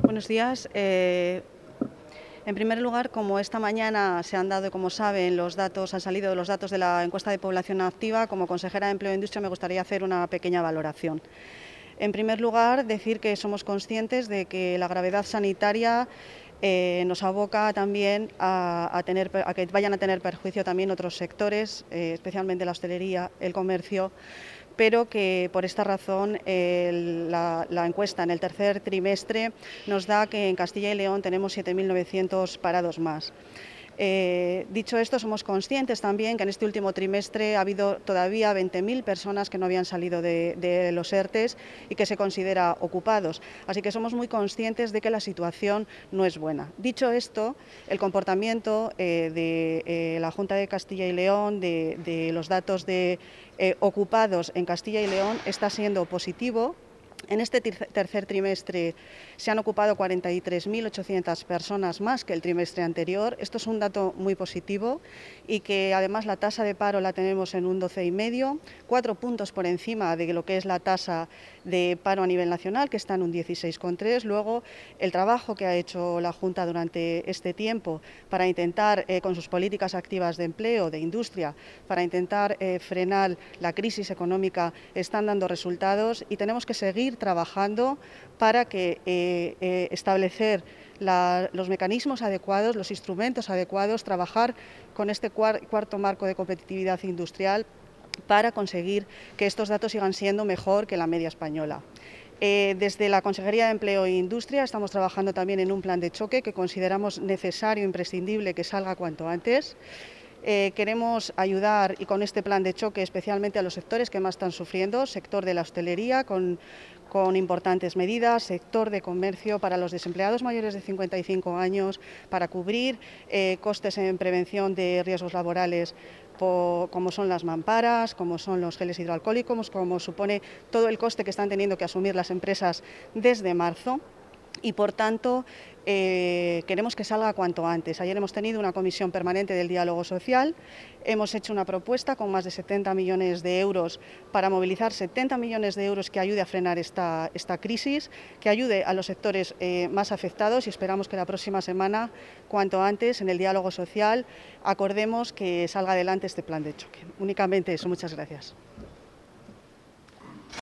Buenos días. En primer lugar, como esta mañana se han dado, como saben, han salido los datos de la encuesta de población activa, como consejera de Empleo e Industria me gustaría hacer una pequeña valoración. En primer lugar, decir que somos conscientes de que la gravedad sanitaria nos aboca también a que vayan a tener perjuicio también otros sectores, especialmente la hostelería, el comercio, pero que por esta razón la encuesta en el tercer trimestre nos da que en Castilla y León tenemos 7.900 parados más. Dicho esto, somos conscientes también que en este último trimestre ha habido todavía 20.000 personas que no habían salido de los ERTEs y que se considera ocupados. Así que somos muy conscientes de que la situación no es buena. Dicho esto, el comportamiento de la Junta de Castilla y León, de los datos de ocupados en Castilla y León, está siendo positivo. En este tercer trimestre se han ocupado 43.800 personas más que el trimestre anterior. Esto es un dato muy positivo y que además la tasa de paro la tenemos en un 12,5, 4 puntos por encima de lo que es la tasa de paro a nivel nacional, que está en un 16,3. Luego, el trabajo que ha hecho la Junta durante este tiempo para intentar, con sus políticas activas de empleo, de industria, para intentar frenar la crisis económica, están dando resultados y tenemos que seguir trabajando para establecer los mecanismos adecuados, los instrumentos adecuados, trabajar con este cuarto marco de competitividad industrial para conseguir que estos datos sigan siendo mejor que la media española. Desde la Consejería de Empleo e Industria estamos trabajando también en un plan de choque que consideramos necesario e imprescindible que salga cuanto antes. Queremos ayudar, y con este plan de choque, especialmente a los sectores que más están sufriendo, sector de la hostelería, con importantes medidas, sector de comercio para los desempleados mayores de 55 años, para cubrir costes en prevención de riesgos laborales, como son las mamparas, como son los geles hidroalcohólicos, como supone todo el coste que están teniendo que asumir las empresas desde marzo. Y, por tanto, queremos que salga cuanto antes. Ayer hemos tenido una comisión permanente del diálogo social, hemos hecho una propuesta con más de 70 millones de euros para movilizar 70 millones de euros que ayude a frenar esta crisis, que ayude a los sectores más afectados, y esperamos que la próxima semana, cuanto antes, en el diálogo social, acordemos que salga adelante este plan de choque. Únicamente eso. Muchas gracias.